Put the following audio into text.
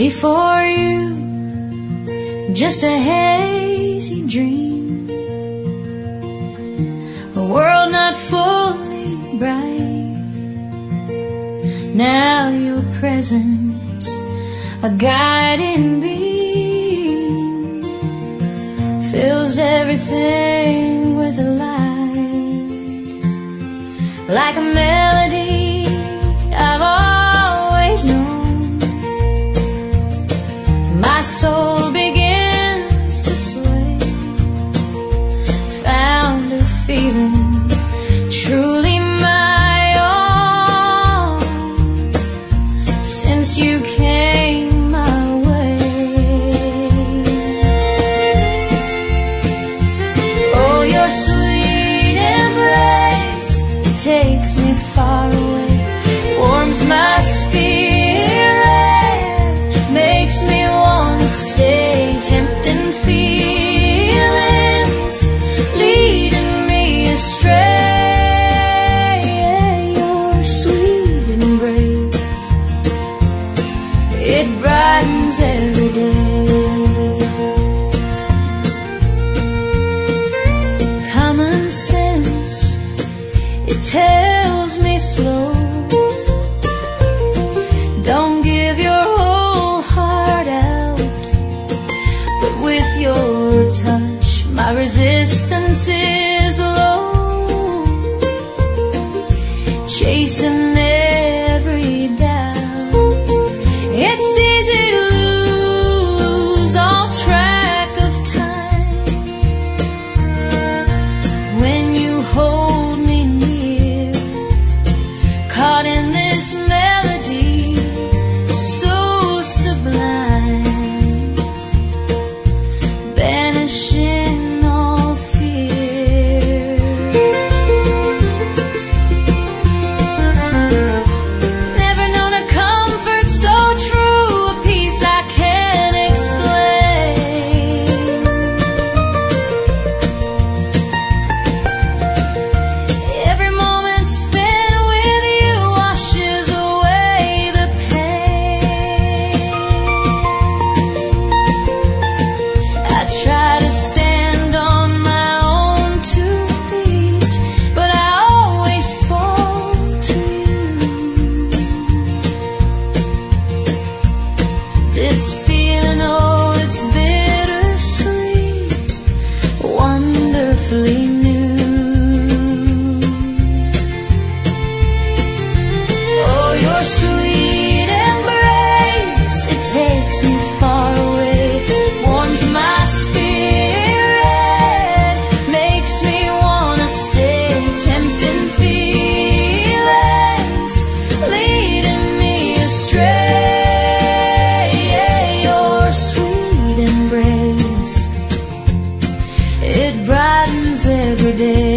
before you, just a hazy dream, a world not fully bright. Now your presence, a guiding beam, fills everything with a light, like a melody I've always known. My soul begins to sway, found a feeling truly my own, since you came my way. Oh, your sweet embrace takes me far away, warms my spirit, makes me wanna stay, tempting feelings leading me astray. Your sweet embrace, it brightens every day. Common sense, it tells me slow, don't give your whole heart out, but with your touch my resistance is low, chasing every doubt. It's easy to lose all track of time when you hold me near, caught in this melody so sublime, banishing all fear. Never known a comfort so true, a peace I can't explain. Every moment spent with you washes away the pain. I try to stand on my own 2 feet, but I always fall to you. This feeling, oh, it's bittersweet, wonderfully new. Oh, your sweet embrace, it takes me far away, warms my spirit, makes me wanna stay, tempting feelings leading me astray. Your sweet embrace, it brightens every day.